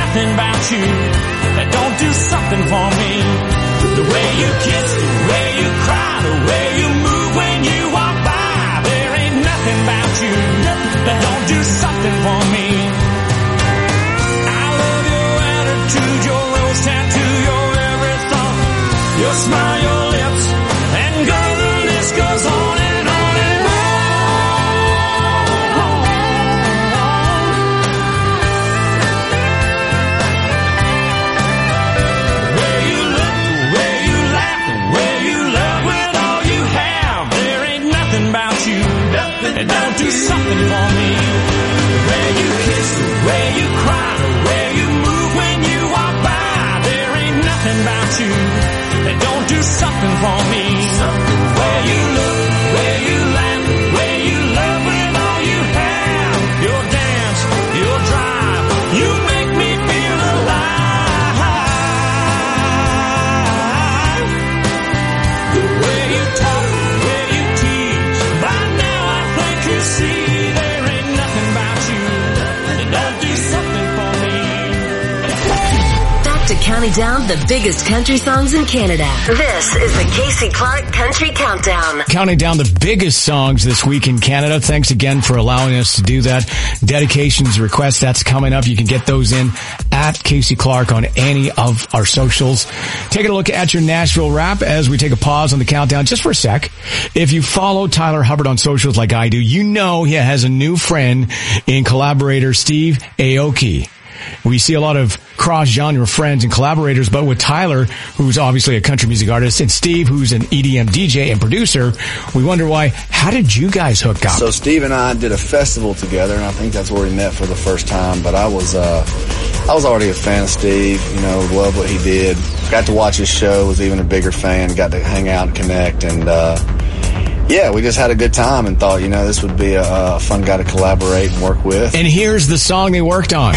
nothing about you that don't do something for me. The way you kiss, the way you cry, the way you move when you walk by. There ain't nothing about you that don't do something for me. I love your attitude, your rose tattoo, your every thought, your smile, your lips, and go, the list goes on and on and on. The way you look, the way you laugh, the way you love with all you have. There ain't nothing about you that don't do something for me. The way you kiss, the way you cry, the way you move when you walk by. There ain't nothing about you that don't do something for me. The way you look, the way you laugh, the way you love with all you have. Your dance, your drive, you make me feel alive. The way you talk, the way you tease, by now I think you see there ain't nothing about you that don't do something for me. Back to counting down the biggest country songs in Canada. This is the Casey Clark Country Countdown. Counting down the biggest songs this week in Canada. Thanks again for allowing us to do that. Dedications, requests, that's coming up. You can get those in at Casey Clark on any of our socials. Taking a look at your Nashville rap as we take a pause on the countdown just for a sec. If you follow Tyler Hubbard on socials like I do, you know he has a new friend in collaborator Steve Aoki. We see a lot of cross-genre friends and collaborators, but with Tyler, who's obviously a country music artist, and Steve, who's an EDM DJ and producer, we wonder why. How did you guys hook up? So Steve and I did a festival together, and I think that's where we met for the first time. But I was already a fan of Steve. You know, loved what he did. Got to watch his show. Was even a bigger fan. Got to hang out and connect, and yeah, we just had a good time and thought, you know, this would be a fun guy to collaborate and work with. And here's the song they worked on.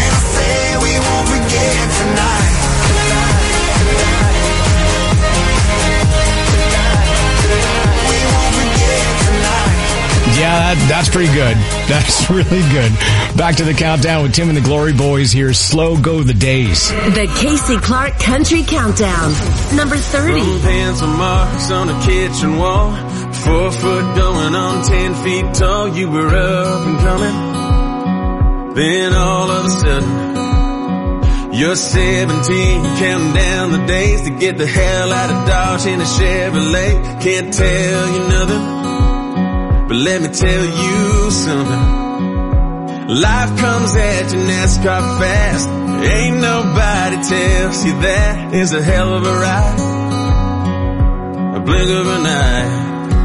Yeah, that's pretty good. That's really good. Back to the countdown with Tim and the Glory Boys. Here's Slow Go the Days. The Casey Clark Country Countdown. Number 30. Pencil marks on a kitchen wall. 4 foot going on 10 feet tall. You were up and coming. Then all of a sudden, you're 17, counting down the days to get the hell out of Dodge in a Chevrolet. Can't tell you nothing, but let me tell you something. Life comes at you NASCAR fast. Ain't nobody tells you that is a hell of a ride. A blink of an eye.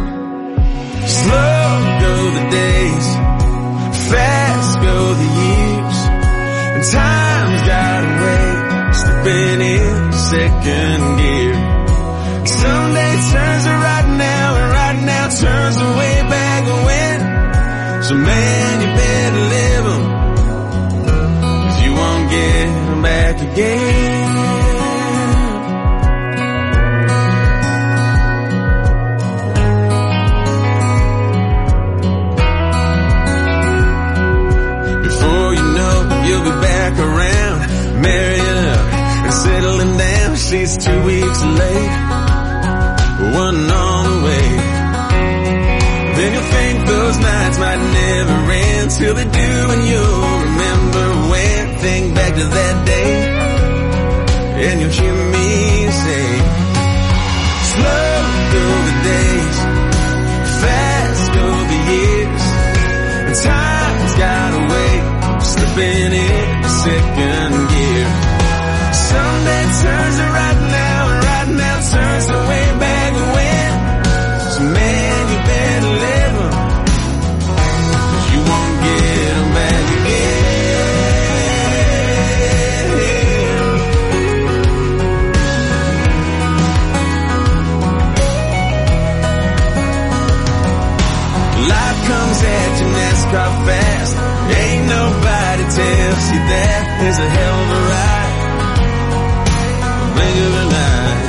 Slow go the days, fast go the years, and time's got a way of slipping in second gear. Someday turns to right now, and right now turns to way back when. So man, you better live 'em, 'cause you won't get 'em back again. You'll be back around, marrying up and settling down. She's 2 weeks late, one on the way. Then you'll think those nights might never end, till they do, and you'll remember when. Think back to that day, and you'll hear me say, slow go the days, fast go the years, and time's got a way slipping in second gear. Someday turns to right now, and right now turns to way back when. So man, you better live 'em, 'cause you won't get 'em back again. Life comes at you NASCAR fast. Ain't nobody tells you that is a hell of a ride. Blink of an eye.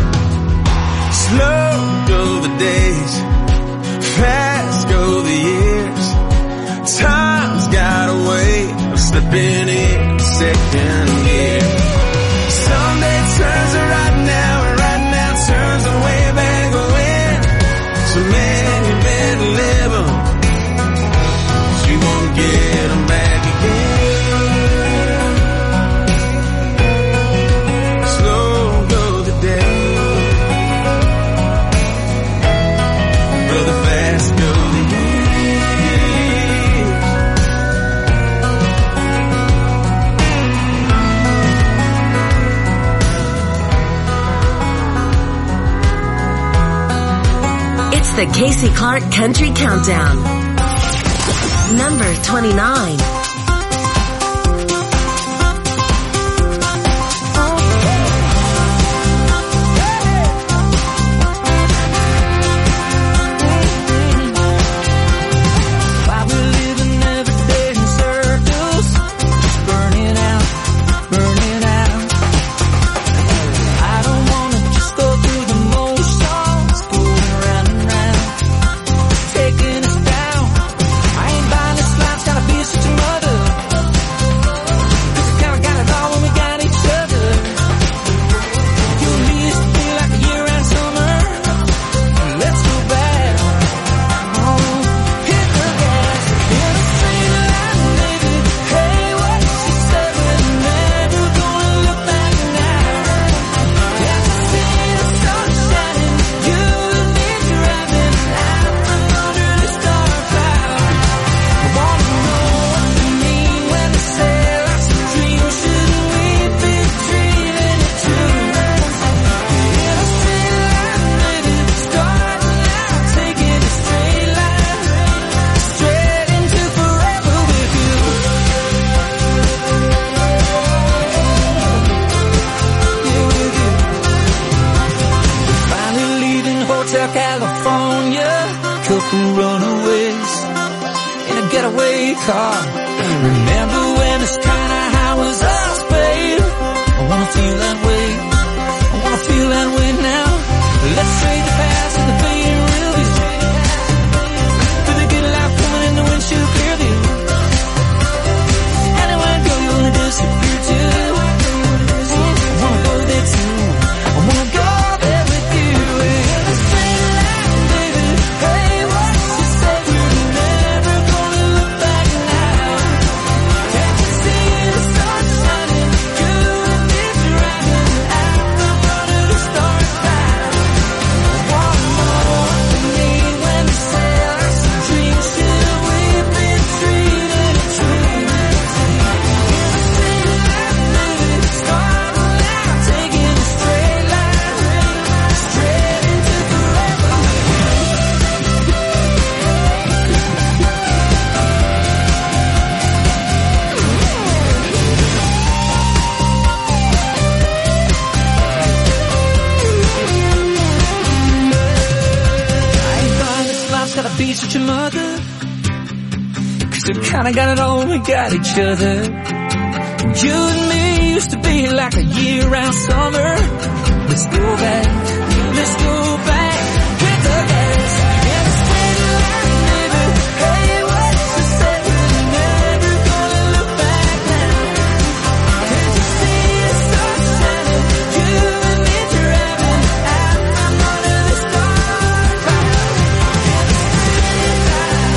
Slow go the days, fast go the years. Time's got a way of slipping in second gear. the Casey Clark Country Countdown. Number 29. Kinda got it all, we got each other. You and me used to be like a year-round summer. Let's go back with the gas. Yeah, the straight line, baby. Hey, what you say? We're never gonna look back now. Can't you see the sun shining? You and me driving out from under the stars. Yeah, the straight line.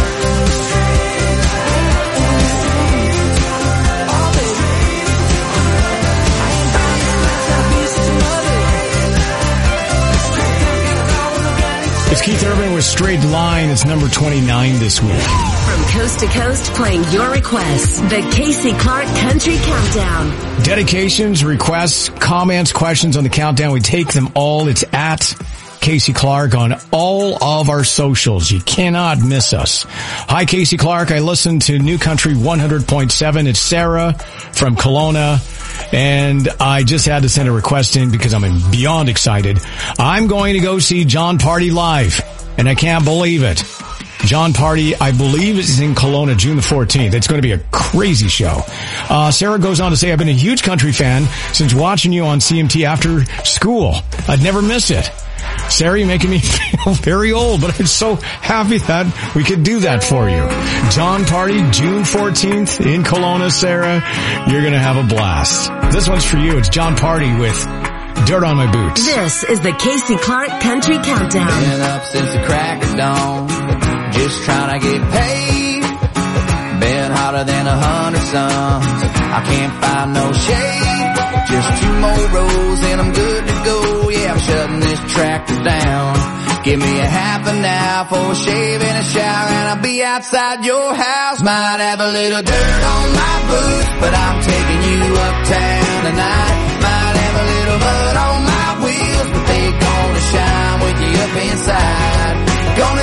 It's Keith Urban with Straight Line. It's number 29 this week. From coast to coast, playing your requests. The Casey Clark Country Countdown. Dedications, requests, comments, questions on the countdown. We take them all. It's at Casey Clark on all of our socials. You cannot miss us. Hi, Casey Clark. I listen to New Country 100.7. It's Sarah from Kelowna. And I just had to send a request in because I'm beyond excited. I'm going to go see John Party live, and I can't believe it. John Party, I believe, is in Kelowna, June the 14th. It's going to be a crazy show. Sarah goes on to say, I've been a huge country fan since watching you on CMT after school. I'd never miss it. Sarah, you're making me feel very old, but I'm so happy that we could do that for you. John Party, June 14th in Kelowna, Sarah. You're going to have a blast. This one's for you. It's John Party with Dirt on My Boots. This is the Casey Clark Country Countdown. Been up since the crack of dawn, just trying to get paid. Been hotter than 100 suns. I can't find no shade. Just 2 more rows and I'm good to go. Yeah, I'm shutting this tractor down. Give me a half an hour for a shave and a shower, and I'll be outside your house. Might have a little dirt on my boots, but I'm taking you uptown tonight. Might have a little mud on my wheels, but they gonna shine with you up inside. Gonna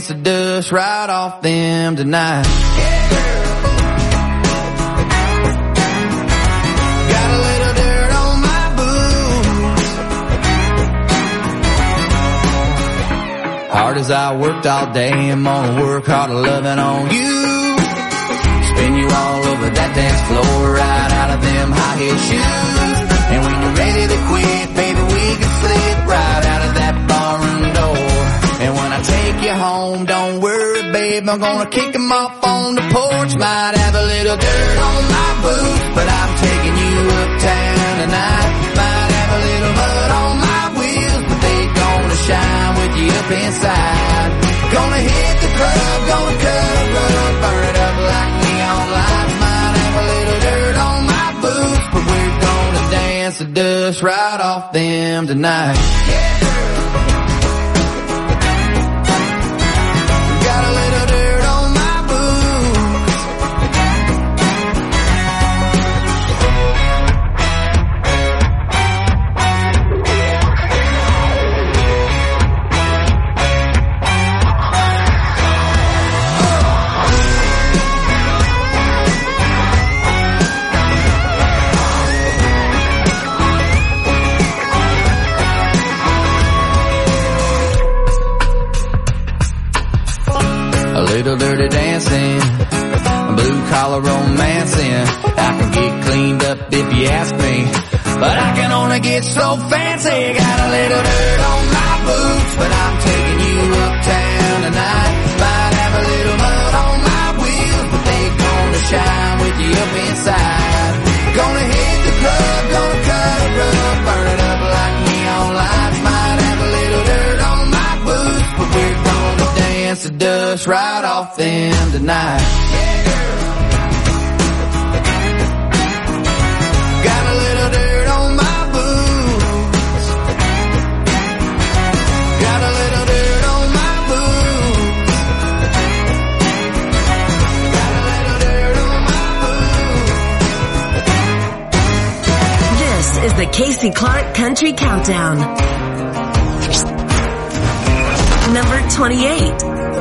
dance the dust right off them tonight. Yeah, girl. Got a little dirt on my boots. Hard as I worked all day, I'm gonna work harder loving on you. Spin you all over that dance floor, right out of them high heel shoes. And when you're ready to quit, baby, we can slip right out of that barroom door. And when I take you home, don't worry, babe, I'm gonna kick 'em off on the porch. Might have a little dirt on my boots, but I'm taking you uptown tonight. Might have a little mud on my wheels, but they gonna shine with you up inside. Gonna hit the club, gonna cut a rug, burn it up like neon lights. Might have a little dirt on my boots, but we're gonna dance the dust right off them tonight. Yeah. Got a little dirt on my boots. Little dirty dancing, blue collar romancing. I can get cleaned up if you ask me, but I can only get so fancy. Got a little dirt on my boots, but I'm taking you uptown tonight. Might have a little mud on my wheels, but they gonna shine with you up inside. Gonna hit the club, gonna cut a rug, burn it up like neon lights. Might have a little dirt on my boots, but we're gonna dance the dust right off them tonight. Yeah, girl. Got a little dirt on my boots. Got a little dirt on my boots. Got a little dirt on my boots. This is the Casey Clark Country Countdown. Number 28.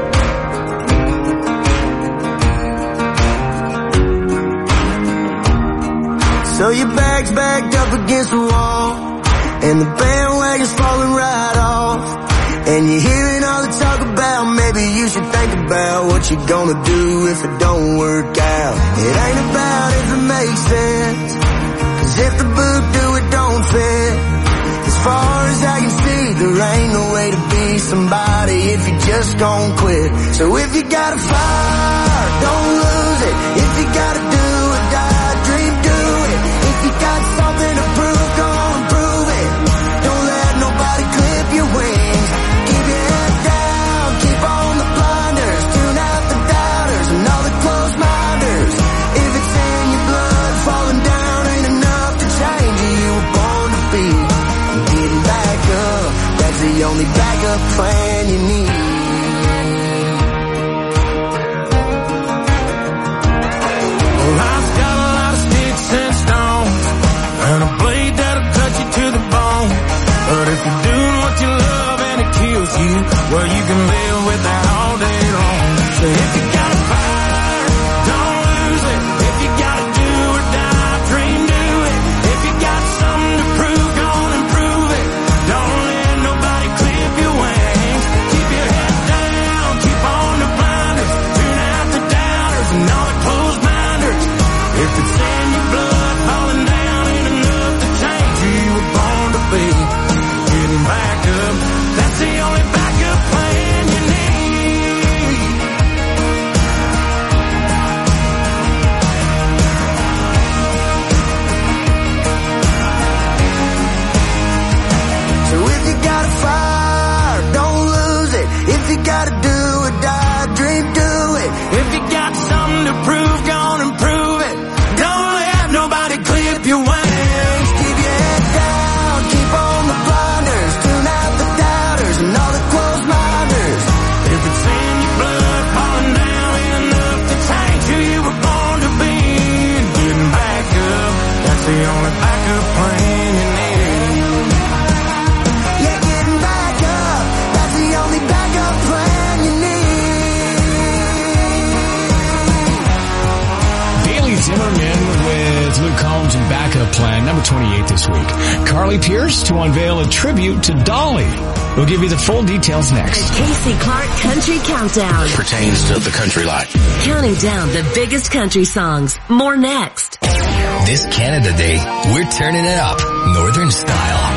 So your bag's backed up against the wall, and the bandwagon's falling right off. And you're hearing all the talk about maybe you should think about what you're gonna do if it don't work out. It ain't about if it makes sense, 'cause if the boot do it don't fit. As far as I can see, there ain't no way to be somebody if you just gon' quit. So if you got a fire, don't lose it. If you gotta do or die, dream, do it. If you got something to prove, go on and prove it. Don't let nobody clip your wings. Keep your head down, keep on the blinders. Tune out the doubters and all the closed minders. If it's in your blood, falling down ain't enough to change who you were born to be. And getting back up, that's the only backup plan you need. Life's got a lot of sticks and stones, and a blade that'll cut you to the bone. But if you're doing what you love and it kills you, well, you can live with that all day long. So if you got a fire, don't lose it. If you gotta do or die, dream, do it. If you got something to prove, go on and prove it. Don't let nobody clip your wings. Keep your head down, keep on the blinders. Tune out the doubters and all the closed minders. If it's in your blood, falling down ain't enough to change who you were born to be. Getting back up, that's the only backup plan you need. So if you got a fire, don't lose it. If you gotta do or die, dream, do it. If you got something to prove, go on and prove it. Don't let nobody clip your wings. Keep your head down, keep on the blinders. Tune out the doubters and all the closed minders. If it's in your blood, falling down ain't enough to change who you were born to be. And getting back up, that's the only backup plan you need. Yeah, getting back up, that's the only backup plan you backup plan, number 28 this week. Carly Pearce to unveil a tribute to Dolly. We'll give you the full details next. Casey Clark Country Countdown. Pertains to the country life. Counting down the biggest country songs. More next. This Canada Day, we're turning it up, Northern style.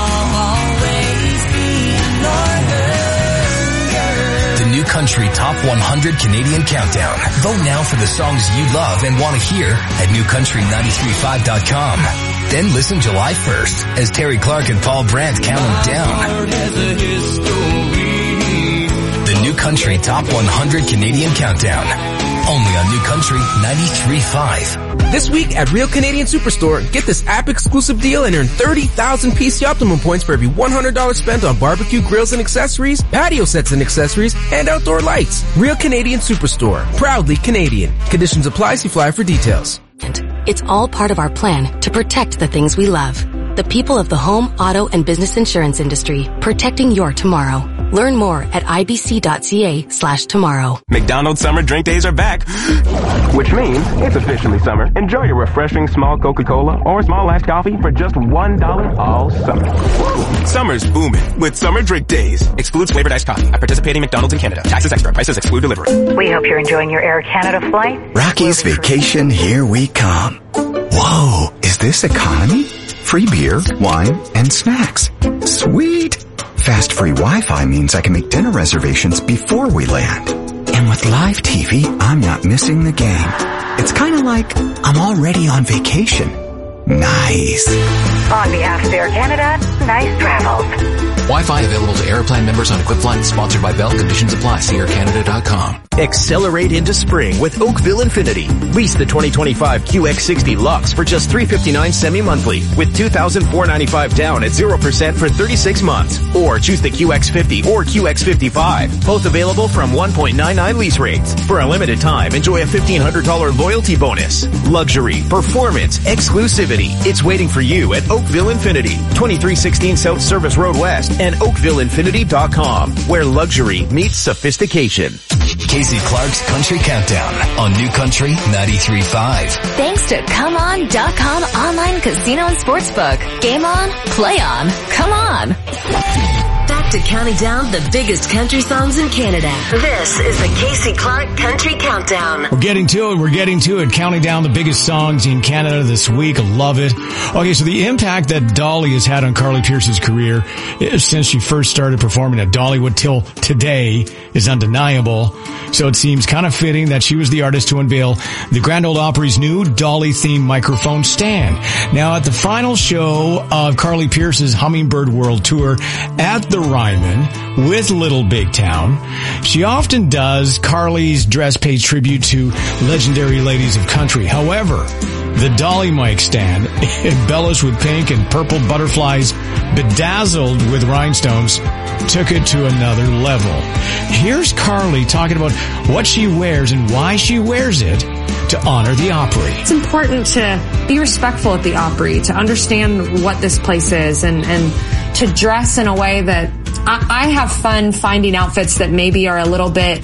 The New Country Top 100 Canadian Countdown. Vote now for the songs you love and want to hear at newcountry935.com. Then listen July 1st as Terry Clark and Paul Brandt count them down. The New Country Top 100 Canadian Countdown. Only on New Country 93.5. This week at Real Canadian Superstore, get this app-exclusive deal and earn 30,000 PC Optimum points for every $100 spent on barbecue grills and accessories, patio sets and accessories, and outdoor lights. Real Canadian Superstore. Proudly Canadian. Conditions apply. See flyer for details. It's all part of our plan to protect the things we love. The people of the home, auto, and business insurance industry, protecting your tomorrow. Learn more at ibc.ca/tomorrow. McDonald's summer drink days are back, which means it's officially summer. Enjoy your refreshing small Coca-Cola or small iced coffee for just $1 all summer. Summer's booming with summer drink days. Excludes flavored iced coffee at participating McDonald's in Canada. Taxes extra. Prices exclude delivery. We hope you're enjoying your Air Canada flight. Rocky's Vacation, here we come. Whoa, is this economy? Free beer, wine, and snacks. Sweet. Fast free Wi-Fi means I can make dinner reservations before we land. And with live TV, I'm not missing the game. It's kind of like I'm already on vacation. Nice. On behalf of Air Canada, nice travels. Wi-Fi available to Aeroplan members on equipped flights. Sponsored by Bell. Conditions apply. See aircanada.com. Accelerate into spring with Oakville Infinity. Lease the 2025 QX60 Lux for just $359 semi-monthly with $2,495 down at 0% for 36 months. Or choose the QX50 or QX55. Both available from 1.99 lease rates. For a limited time, enjoy a $1,500 loyalty bonus. Luxury, performance, exclusivity. It's waiting for you at Oakville Infinity. 2316 South Service Road West and OakvilleInfinity.com, where luxury meets sophistication. Casey Clark's Country Countdown on New Country 93.5. Thanks to ComeOn.com online casino and sportsbook. Game on, play on, come on. Back to counting down the biggest country songs in Canada. This is the Casey Clark Country Countdown. We're getting to it. Counting down the biggest songs in Canada this week. Love it. Okay, so the impact that Dolly has had on Carly Pearce's career since she first started performing at Dollywood till today is undeniable. So it seems kind of fitting that she was the artist to unveil the Grand Ole Opry's new Dolly-themed microphone stand. Now, at the final show of Carly Pearce's Hummingbird World Tour at the Ryman with Little Big Town, she often does Carly's dress pays tribute to legendary ladies of country. However, the Dolly mic stand, embellished with pink and purple butterflies, bedazzled with rhinestones, took it to another level. Here's Carly talking about what she wears and why she wears it to honor the Opry. It's important to be respectful at the Opry, to understand what this place is, and to dress in a way that I have fun finding outfits that maybe are a little bit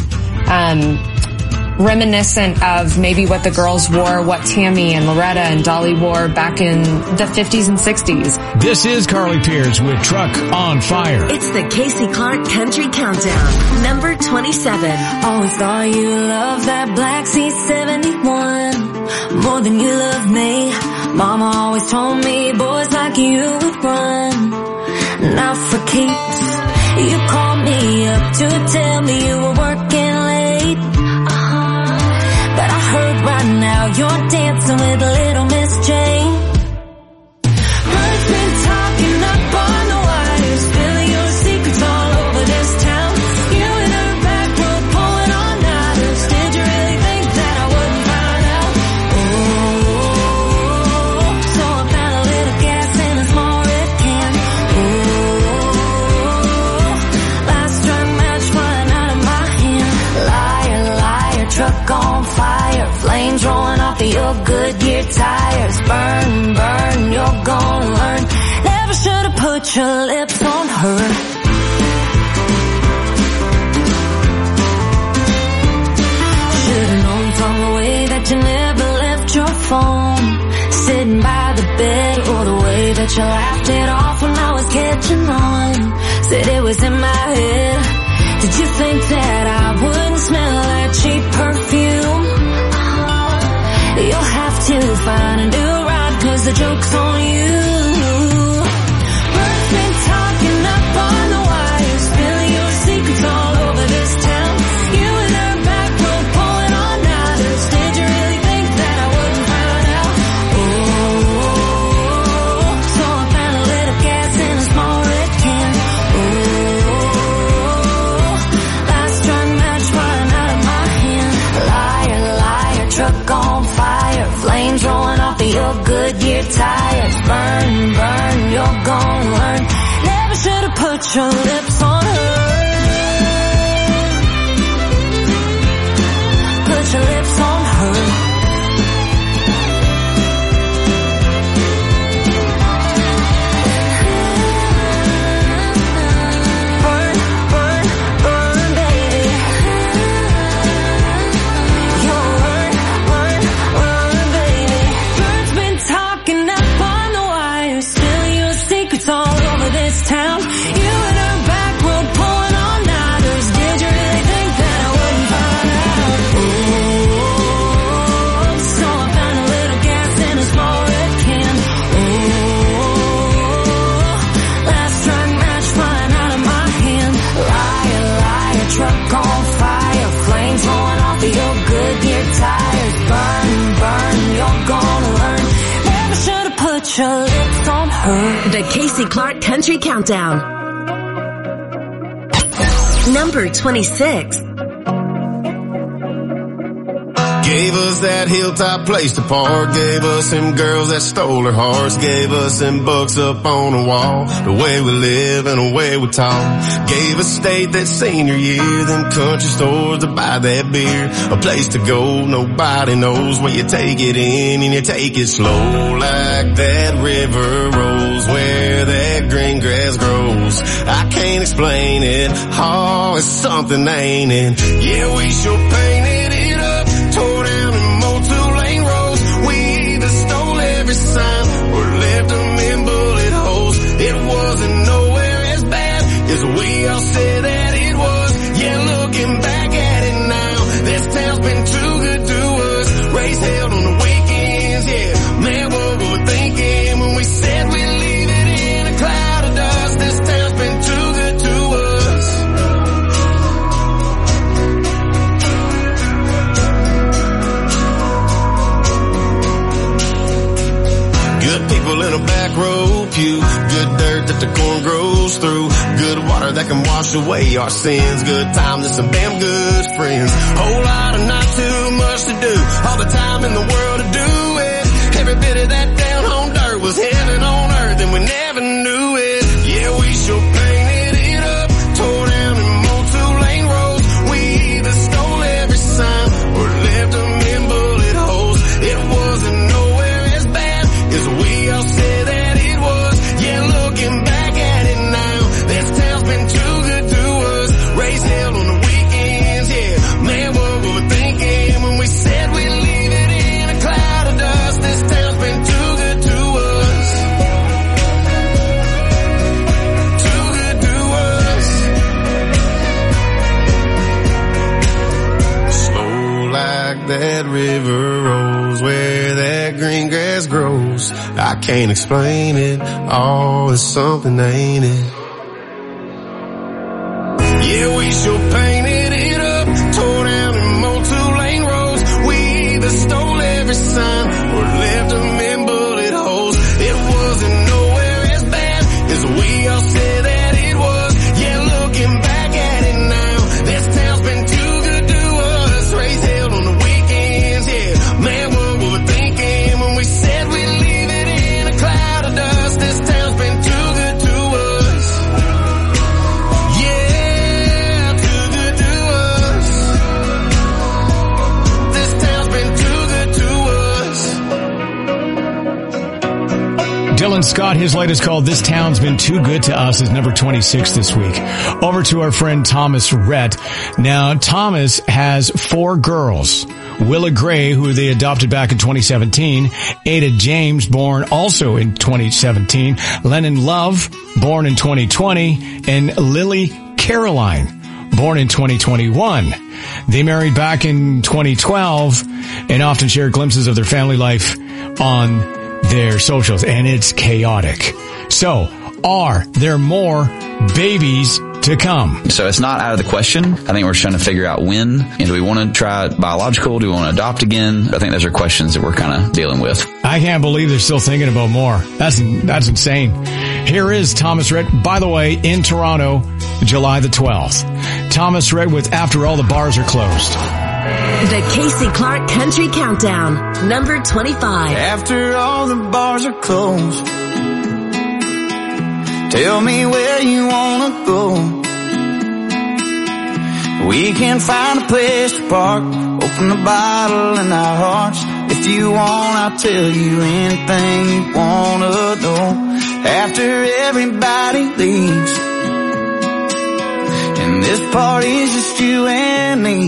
reminiscent of maybe what the girls wore, what Tammy and Loretta and Dolly wore back in the 50s and 60s. This is Carly Pearce with Truck on Fire. It's the Casey Clark Country Countdown, number 27. Always thought you loved that Black C71 more than you love me. Mama always told me boys like you would run, not for keeps. You called me up to tell me you were working late. But I heard right now you're dancing with little Miss Jane. Bird's been talking up on the wires, spilling your secrets all over this town. You in her back row pulling all nighters. Did you really think that I wouldn't find out? Oh, so I found a little gas in a small red can. Oh, last dry match flying out of my hand. Liar, liar, truck on fire, flames rolling off of your Goodyear tires. Burn, burn, you're gonna learn. Never should have put your lips on her. Should've known from the way that you never left your phone, sitting by the you laughed it off when I was catching on. Said it was in my head. Did you think that I wouldn't smell like cheap perfume? You'll have to find a new ride, 'cause the joke's on you. Birds been talking up on the wire, spilling your secrets all over this town. You and her back road pulling on nighters. Did you really think that I wouldn't find out? Oh, so I found a little gas in a small red can. Oh, last drunk match running out of my hand. Liar, liar, truck on fire, flames rolling off of your Goodyear tires. Burn, burn, you're gonna learn. Never should've put your lips on her. Put your lips on her. Burn, burn, burn, baby. You'll burn, baby. Birds been talking up on the wire, spilling your secrets all over this town. You and her back road pulling all nighters. Did you really think that I wouldn't find out? Oh, so I found a little gas in a small red can. Oh, last drunk match running out of my hand. Liar, liar, truck on fire, flames rolling off of your Goodyear tires. Burn, burn, you're gonna learn. Never should've put your lips on her. The Casey Clark Country Countdown. Number 26. Gave us that hilltop place to park. Gave us them girls that stole her hearts. Gave us them books up on the wall. The way we live and the way we talk. Gave us state that senior year. Them country stores to buy that beer. A place to go, nobody knows where you take it in and you take it slow. Like that river rolls where that green grass grows. I can't explain it. Oh, it's something, ain't it? Yeah, we sure painted it up. Tore down and mowed 2-lane roads. We either stole every sign or left them in bullet holes. It wasn't nowhere as bad as we all said that it was. Yeah, looking back at it now, this town's been too good to us. Race held on the weekends, yeah. Man, what we were thinking when we said we'd leave it in a cloud of dust. This town's been too good to us. Good people in a back row pew. Good dirt that the corn grows through. Good water that can wash away our sins. Good times and some damn good friends. Whole lot of not too much to do. All the time in the world to do it. Every bit of that down home dirt was heaven on earth and we never knew it. Yeah, we sure painted it up. Tore down and mowed 2-lane roads. We either stole every sign or left them in bullet holes. It wasn't nowhere as bad as we all said that it was. Yeah, looking back at it now, this town's been too good to us. Race held on the weekends, yeah. Man, what we were thinking when we said we'd leave it in a cloud of dust. This town's been too good to us. Too good to us. Slow like that river rolls where that green grass grows. I can't explain it. Oh, it's something, ain't it? Yeah, we sure painted it up. Tore down and mowed 2-lane roads. We either stole every sign or left them in bullet holes. It wasn't nowhere as bad as we all said that it was. Yeah, looking back at it now, this town's been too good to us. Race held on the weekends, yeah. Man, what we were thinking when we said we'd leave it in a cloud of dust. This town's been too good to us. Alan Scott, his latest called This Town's Been Too Good to Us is number 26 this week. Over to our friend Thomas Rhett. Now, Thomas has 4 girls. Willa Gray, who they adopted back in 2017. Ada James, born also in 2017. Lennon Love, born in 2020. And Lily Caroline, born in 2021. They married back in 2012 and often share glimpses of their family life on their socials, and it's chaotic. So, are there more babies to come? So it's not out of the question. I think we're trying to figure out when. And do we want to try biological? Do we want to adopt again? I think those are questions that we're kind of dealing with. I can't believe they're still thinking about more. That's insane. Here is Thomas Rhett, by the way, in Toronto, July the 12th. Thomas Rhett with After All the Bars Are Closed. The Casey Clark Country Countdown, number 25. After all the bars are closed, tell me where you wanna go. We can find a place to park, open the bottle in our hearts. If you want, I'll tell you anything you wanna know. After everybody leaves, and this party's just you and me.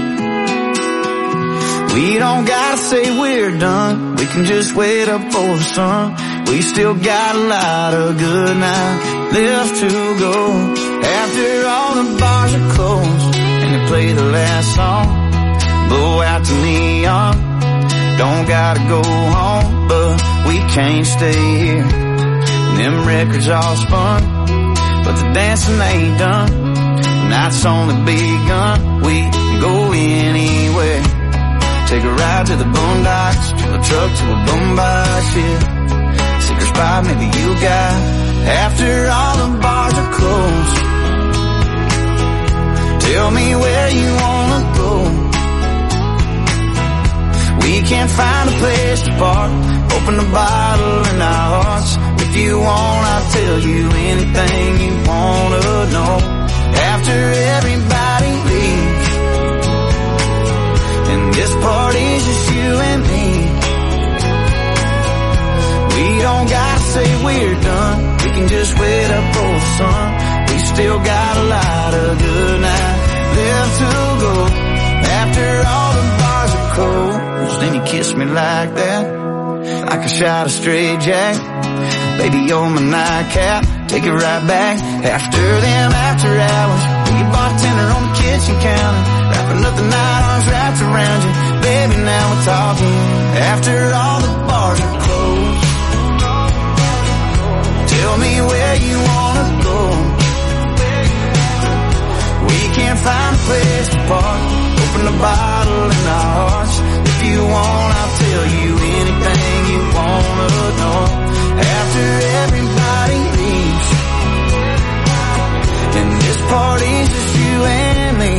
We don't gotta say we're done, we can just wait up for the sun. We still got a lot of good nights left to go. After all the bars are closed and they play the last song, blow out the neon. Don't gotta go home, but we can't stay here. And them records all spun, but the dancing ain't done. The night's only begun, we can go anywhere. Take a ride to the boondocks, to a truck, to a boombox, yeah. Secret spot maybe you got. After all the bars are closed, tell me where you wanna go. We can't find a place to park, open the bottle in our hearts. If you want, I'll tell you anything you wanna know. After everybody leaves, and this party's just you and me. We don't gotta say we're done, we can just wait up for the sun. We still got a lot of good nights left to go. After all the bars are closed, then you kiss me like that, like a shot of straight jack. Baby, you're my nightcap, take it right back. After them after hours, be a bartender on the kitchen counter, wrapping up the night, arms wrapped around you. Baby, now we're talking. After all the bars are closed, tell me where you wanna go. We can't find a place to park, open the bottle in our hearts. If you want, I'll tell you anything you wanna know. After everybody leaves, and this party's just you and me.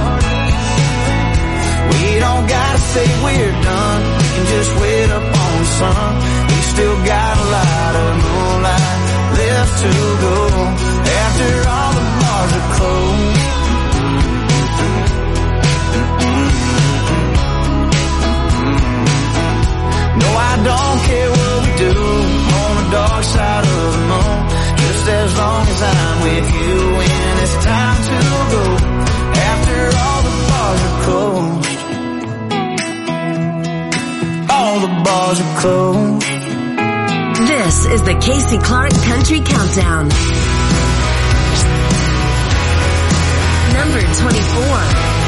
We don't gotta say we're done, we can just wait up on the sun. We still got a lot of moonlight left to go. After all the bars are closed, no, I don't care what we do on the dark side of the moon, just as long as I'm with you when it's time to go. After all the bars are closed, all the bars are closed. This is the Casey Clark Country Countdown. Number 24.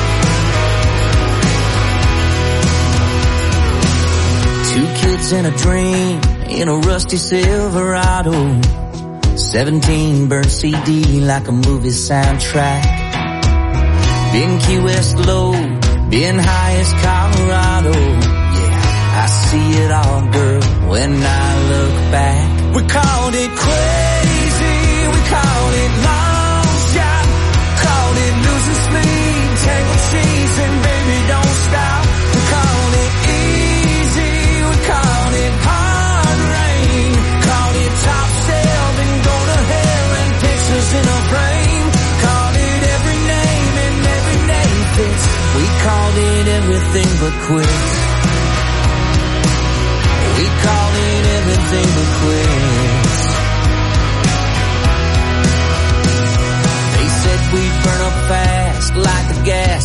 Two kids and a dream in a rusty Silverado. 17 burnt CD like a movie soundtrack. Been Key West low, been high as Colorado. Yeah, I see it all, girl, when I look back. We called it crazy, we called it long shot, called it losing sleep, tangled sheets, and baby don't stop. We called it easy, we called it hard rain, called it top shelf and go to hell and pictures in a frame, called it every name and every name fits. We called it everything but quits. We called it everything but quits.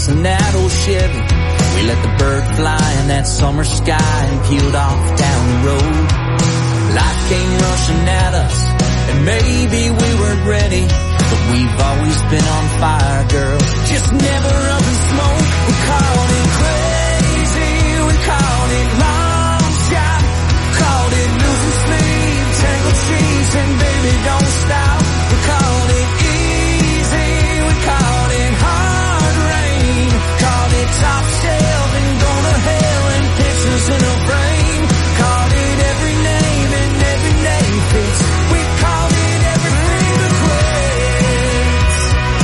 us in that old Chevy. We let the bird fly in that summer sky and peeled off down the road. Life came rushing at us, and maybe we weren't ready, but we've always been on fire, girl, just never up in smoke. We called it crazy, we called it long shot, called it losing sleep, tangled sheets, and baby don't stop. We called it easy, we called it hard rain, called it top shelf and going to hell and pictures in a frame, called it every name and every name fits. We called it everything but quits.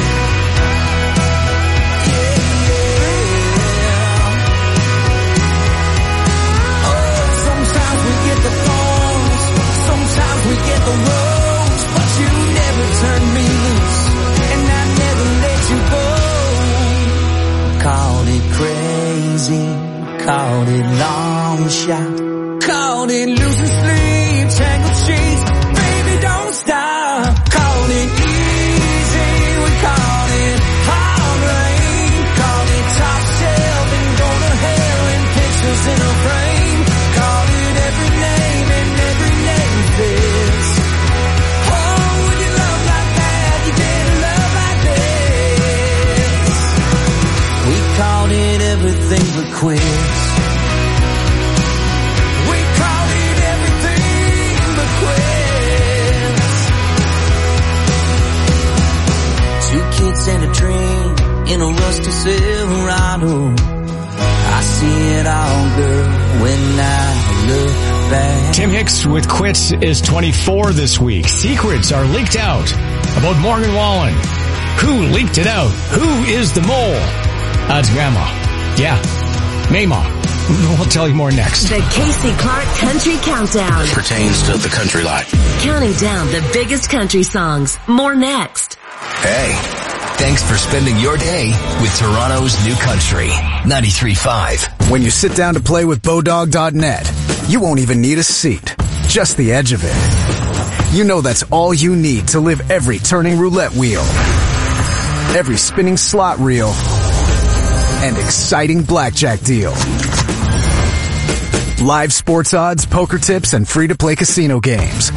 Oh, sometimes we get the thorns, sometimes we get the rose, but you never turned me loose, and I never let you go. Called it crazy, called it long shot, called it losing sleep, tangled sheets, baby don't stop. Called it easy, we called it hard rain, called it top shelf and go to hell and pictures in a frame, called it every name and every name fits. Oh, when you love like that, you can't love like this. We called it everything but quits. We called it everything but quits. Two kids and a dream in a rusty Silverado. I see it all, girl, when I look back. Tim Hicks with Quits is 24 this week. Secrets are leaked out about Morgan Wallen. Who leaked it out? Who is the mole? That's Grandma. Yeah, Mama. We'll tell you more next. The Casey Clark Country Countdown. Pertains to the country life. Counting down the biggest country songs. More next. Hey, thanks for spending your day with Toronto's New Country 93.5. When you sit down to play with Bodog.net, you won't even need a seat, just the edge of it. You know that's all you need to live every turning roulette wheel, every spinning slot reel, and exciting blackjack deal. Live sports odds, poker tips, and free-to-play casino games.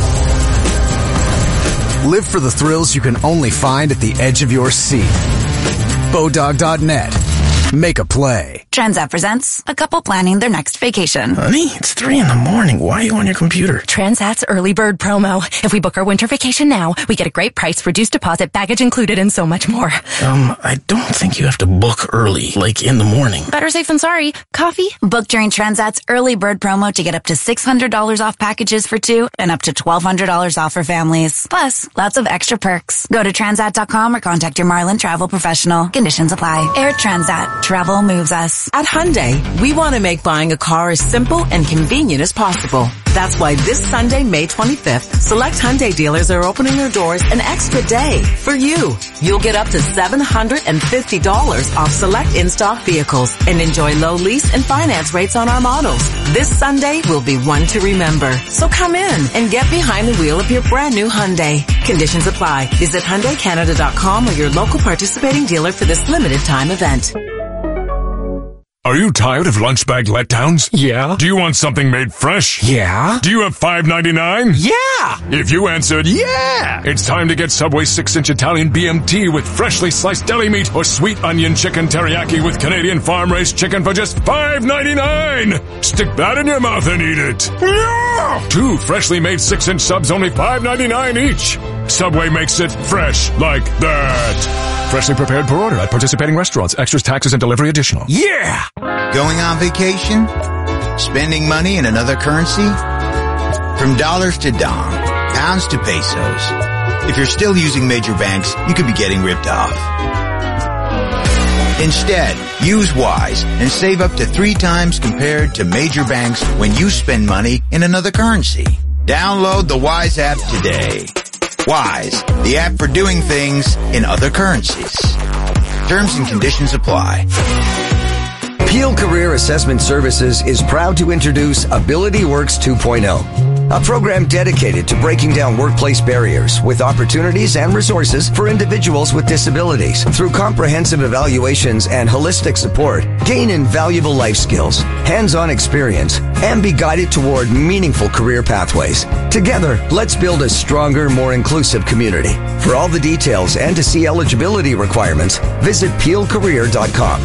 Live for the thrills you can only find at the edge of your seat. Bodog.net. Make a play. Transat presents a couple planning their next vacation. Honey, it's 3 a.m. Why are you on your computer? Transat's early bird promo. If we book our winter vacation now, we get a great price, reduced deposit, baggage included, and so much more. I don't think you have to book early, like in the morning. Better safe than sorry. Coffee? Book during Transat's early bird promo to get up to $600 off packages for two and up to $1,200 off for families. Plus, lots of extra perks. Go to Transat.com or contact your Marlin travel professional. Conditions apply. Air Transat. Travel moves us. At Hyundai, we want to make buying a car as simple and convenient as possible. That's why this Sunday, May 25th, select Hyundai dealers are opening their doors an extra day for you. You'll get up to $750 off select in-stock vehicles and enjoy low lease and finance rates on our models. This Sunday will be one to remember. So come in and get behind the wheel of your brand new Hyundai. Conditions apply. Visit HyundaiCanada.com or your local participating dealer for this limited time event. Are you tired of lunch bag letdowns? Yeah. Do you want something made fresh? Yeah. Do you have $5.99? Yeah. If you answered yeah, it's time to get Subway 6-inch Italian BMT with freshly sliced deli meat or sweet onion chicken teriyaki with Canadian farm-raised chicken for just $5.99. Stick that in your mouth and eat it. Yeah. 2 freshly made 6-inch subs, only $5.99 each. Subway makes it fresh like that. Freshly prepared per order at participating restaurants. Extras, taxes, and delivery additional. Yeah! Going on vacation? Spending money in another currency? From dollars to dong, pounds to pesos. If you're still using major banks, you could be getting ripped off. Instead, use Wise and save up to 3 times compared to major banks when you spend money in another currency. Download the Wise app today. Wise, the app for doing things in other currencies. Terms and conditions apply. Peel Career Assessment Services is proud to introduce AbilityWorks 2.0. a program dedicated to breaking down workplace barriers with opportunities and resources for individuals with disabilities. Through comprehensive evaluations and holistic support, gain invaluable life skills, hands-on experience, and be guided toward meaningful career pathways. Together, let's build a stronger, more inclusive community. For all the details and to see eligibility requirements, visit peelcareer.com.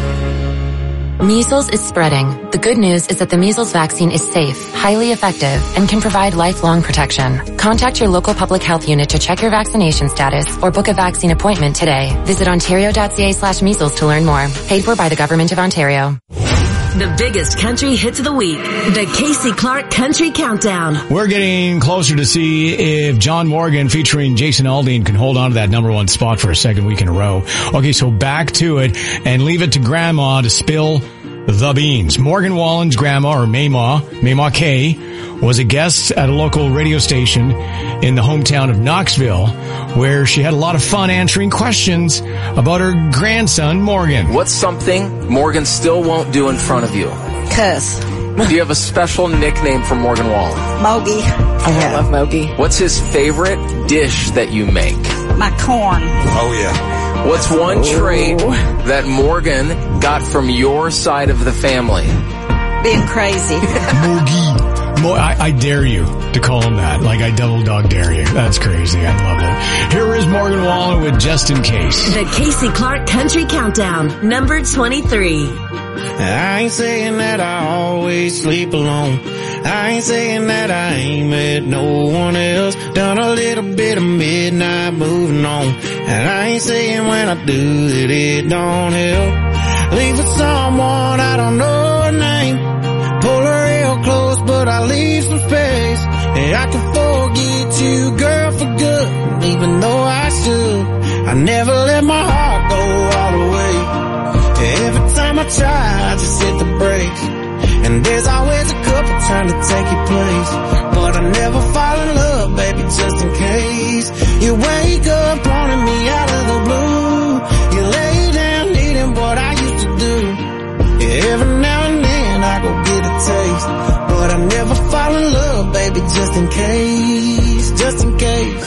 Measles is spreading. The good news is that the measles vaccine is safe, highly effective, and can provide lifelong protection. Contact your local public health unit to check your vaccination status or book a vaccine appointment today. Visit ontario.ca/measles to learn more. Paid for by the Government of Ontario. The biggest country hits of the week. The Casey Clark Country Countdown. We're getting closer to see if John Morgan featuring Jason Aldean can hold on to that number one spot for a second week in a row. Okay, so back to it and leave it to Grandma to spill the beans. Morgan Wallen's grandma, or Mama Kay, was a guest at a local radio station in the hometown of Knoxville, where she had a lot of fun answering questions about her grandson, Morgan. What's something Morgan still won't do in front of you? Cuss. Do you have a special nickname for Morgan Wallen? Mogi. I love Mogi. What's his favorite dish that you make? My corn. Oh, yeah. What's one trait that Morgan got from your side of the family? Being crazy. Mogi. I dare you to call him that. Like, I double dog dare you. That's crazy. I love it. Here is Morgan Wallen with Just In Case. The Casey Clark Country Countdown, number 23. I ain't saying that I always sleep alone. I ain't saying that I ain't met no one else. Done a little bit of midnight moving on. And I ain't saying when I do that it don't help. Leave with someone I don't know her name. Pull her real close, but I leave some space. And I can forget you, girl, for good. Even though I should, I never let my heart go all the way. Every time I try, I just hit the brakes. And there's always a couple trying to take your place. But I never fall in love, baby, just in case. You wake up wanting me out of the blue. You lay down needing what I used to do. Every now and then I go get a taste. But I never fall in love, baby, just in case. Just in case.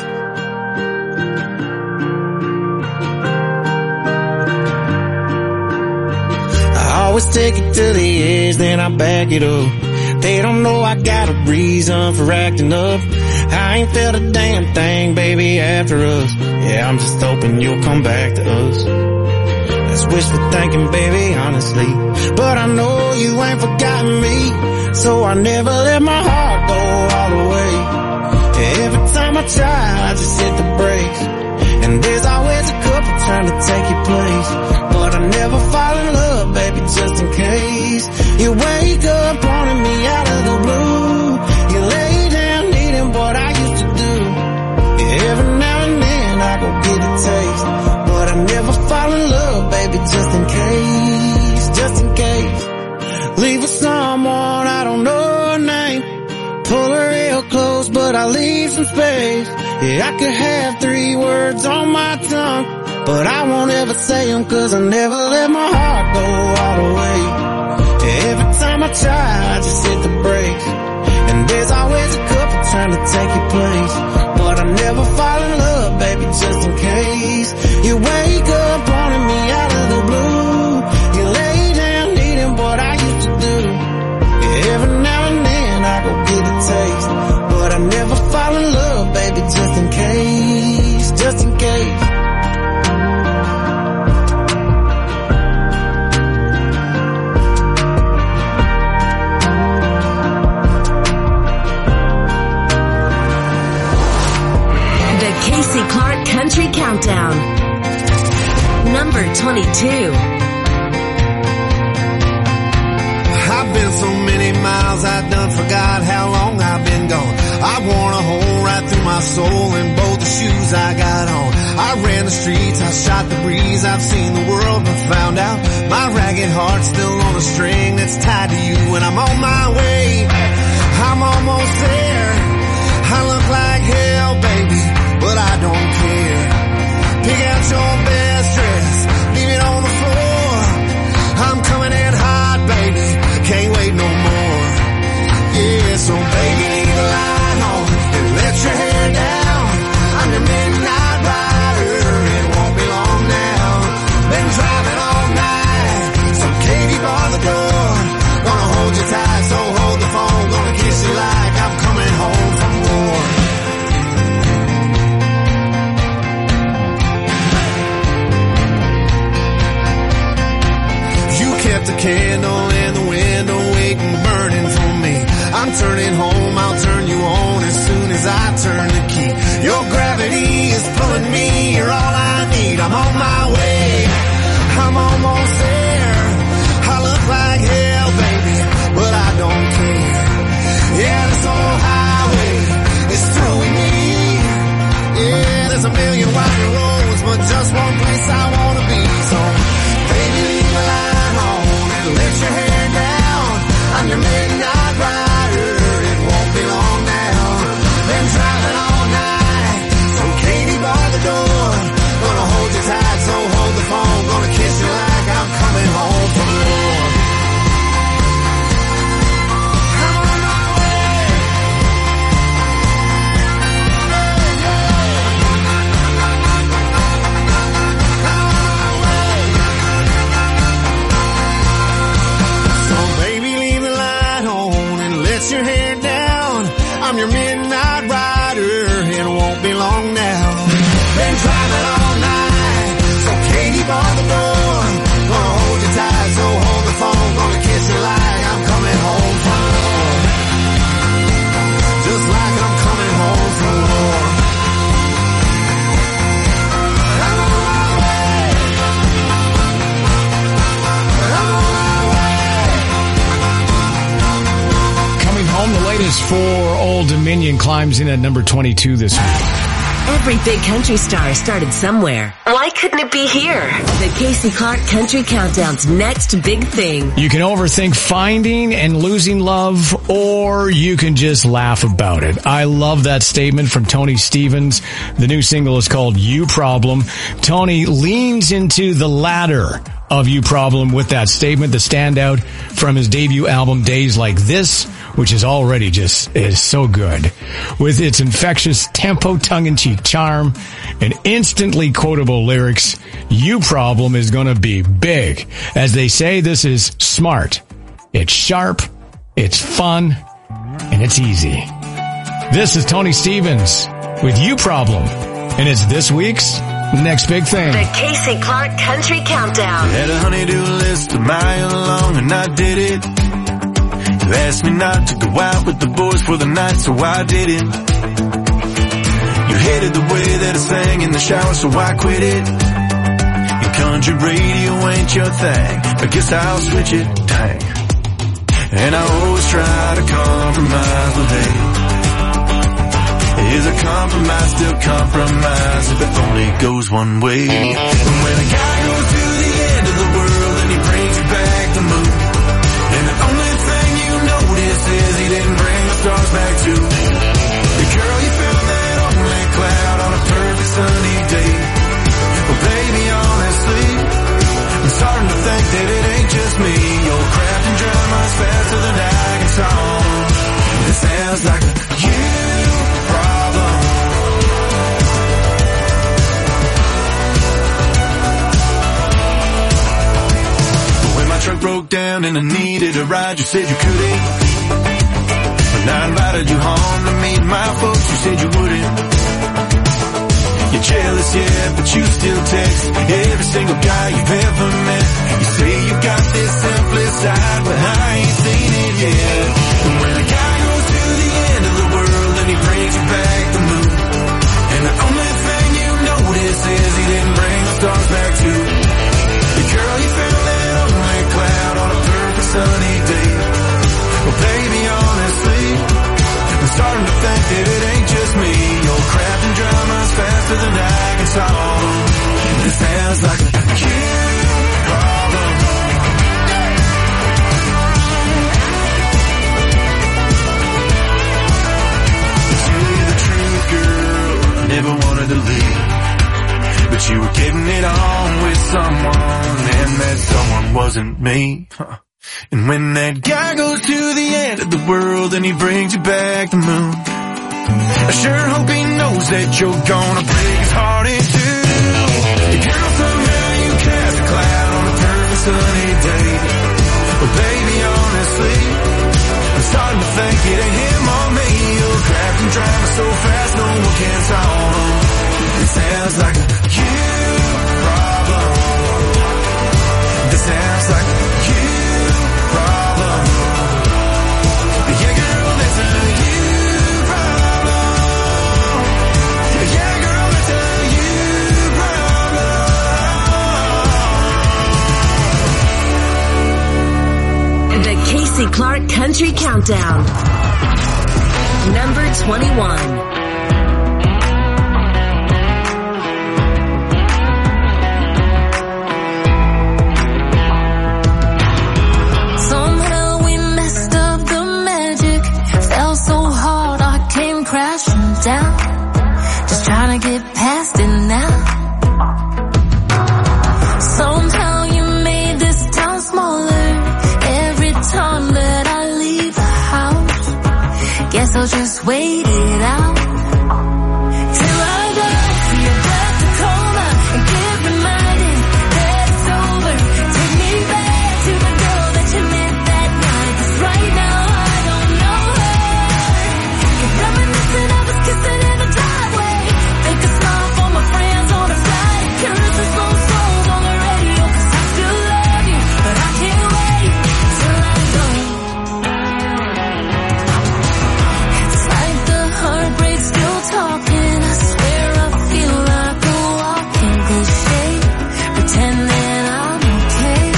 Always take it to the edge, then I back it up. They don't know I got a reason for acting up. I ain't felt a damn thing, baby, after us. Yeah, I'm just hoping you'll come back to us. That's wishful thinking, baby, honestly. But I know you ain't forgotten me. So I never let my heart go all the way. Every time I try, I just hit the brakes. And there's always a couple trying to take your place. But I never fall in love, baby, just in case. You wake up wanting me out of the blue. You lay down needing what I used to do. Every now and then I go get a taste. But I never fall in love, baby, just in case. Just in case. Leave with someone I don't know her name. Pull her real close, but I leave some space. Yeah, I could have 3 words on my tongue, but I won't ever say them, cause I never let my heart go all the way. Every time I try, I just hit the brakes. And there's always a couple trying to take your place. But I never fall in love, baby, just in case. You wake up wanting me out of the blue. You lay down needing what I used to do. Every now and then I go get a taste. But I never fall in love, baby, just in case. Just in case. Casey Clark Country Countdown, number 22. I've been so many miles, I done forgot how long I've been gone. I worn a hole right through my soul in both the shoes I got on. I ran the streets, I shot the breeze, I've seen the world but found out my ragged heart's still on a string that's tied to you, and I'm on my way. I'm almost there. I look like hell, baby, but I don't care. Pick out your best dress, leave it on the floor. I'm coming in hot, baby, can't wait no more. Yeah, so baby, leave a line on left a candle in the window waiting, burning for me. I'm turning home, I'll turn you on as soon as I turn the key. Your gravity is pulling me, you're all I need. I'm on my way, I'm almost there. I look like hell, baby, but I don't care. Yeah, this old highway is through with me. Yeah, there's a million winding roads, but just one place I wanna be. So, baby, leave the light on and let your hair down. I'm your midnight rider, it won't be long now. Been driving all night from Katy bar the door. Gonna hold you tight, so hold the phone. Gonna kiss you like I'm coming home from war. Your hair down, I'm your midnight rider, it won't be long now. Been driving all night, so Katy bar the door. Gonna hold you tight, so hold the phone. Gonna kiss you like I'm coming home from war. Just like I'm coming home from war. I'm on my way. I'm on my way. Coming home, the latest for Old Dominion climbs in at number 22 this week. Every big country star started somewhere. Why couldn't it be here? The Casey Clark Country Countdown's next big thing. You can overthink finding and losing love, or you can just laugh about it. I love that statement from Tony Stevens. The new single is called You Problem. Tony leans into the latter of You Problem with that statement, the standout from his debut album Days Like This, which is already is so good. With its infectious tempo, tongue-in-cheek charm, and instantly quotable lyrics, You Problem is gonna be big. As they say, this is smart. It's sharp, it's fun, and it's easy. This is Tony Stevens with You Problem, and it's this week's next big thing. The Casey Clark Country Countdown. Had a honey-do list a mile long and I did it. You asked me not to go out with the boys for the night, so I didn't. You hated the way that I sang in the shower, so I quit it. Your country radio ain't your thing, I guess I'll switch it, dang. And I always try to compromise, but hey, is a compromise still compromise if it only goes one way? And when a guy goes to the end of the world and he brings you back the moon, and the only thing you notice is he didn't bring the stars back too. The girl, you found that only cloud on a perfect sunny day. Well, baby, honestly, I'm starting to think that it ain't just me. You're crafting dramas faster than I can solve. It sounds like a you problem. But when my truck broke down and I needed a ride, you said you couldn't. When I invited you home to meet my folks, you said you wouldn't. You're jealous, yeah, but you still text every single guy you've ever met. You say you got this selfless side, but I ain't seen it yet. And when a guy goes to the end of the world and he brings you back the moon, and the only thing you notice is he didn't bring the stars back too. The girl, you found that only cloud on a perfect sunny day. Well, baby, honestly, I'm starting to think that it ain't just me. You're crafting dramas faster than I can solve. This sounds like a you problem. To tell you the truth, girl, I never wanted to leave, but you were getting it on with someone, and that someone wasn't me. And when that guy goes to the end of the world and he brings you back the moon, I sure hope he knows that you're gonna break his heart in two. Girl, somehow you cast a cloud on a perfect sunny day. But baby, honestly, I'm starting to think it ain't him or me. You're crafting drama so fast no one can solve. It sounds like a you problem. This sounds like a you Casey Clark Country Countdown. Number 21. Crashing down, just trying to get past it now. Somehow you made this town smaller every time that I leave the house. Guess I'll just wait it out till I go to your back Tacoma and get reminded that it's over. Take me back to the girl that you met that night. 'Cause right now I don't know her. Reminiscing of us kissing in the driveway. Think a smile for my friends on the flight. Hearing some slow songs on the radio. 'Cause I still love you, but I can't wait till I go. It's like the heartbreak's still talking. I swear I feel like a walking cliche, pretending I'm okay.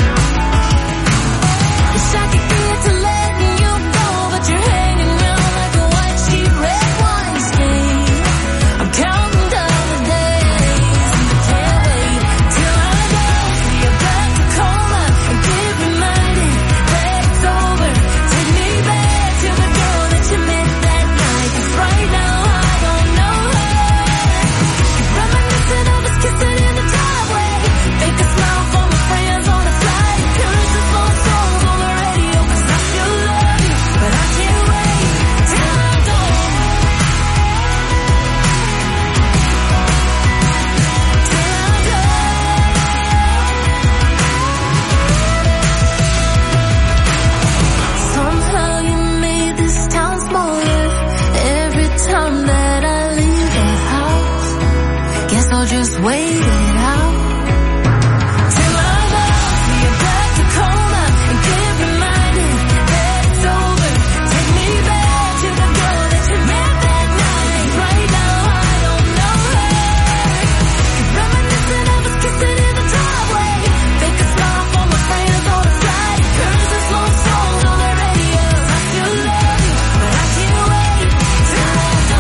Wish I could get to letting you go, but you're hanging around like a white sheet, red wine stain. I'm counting down the days, and I can't wait till I go to your back Tacoma and get reminded that it's over. Take me back to the girl that you met that night. 'Cause right now I don't know her. Reminiscing of us kissing in the driveway. Think a smile for my friends on the flight. Hearing some slow songs on the radio. 'Cause I still love you, but I can't wait till I go. Somehow you made this town smaller every time that I leave the house. Guess I'll just wait it out till I go to your back Tacoma and get reminded that it's over. Take me back to the girl that you met that night. Right now I don't know her. Reminiscing of us kissing in the driveway. Think a smile for my friends on the flight. Hearing some slow songs on the radio. I still love you, but I can't wait till I go.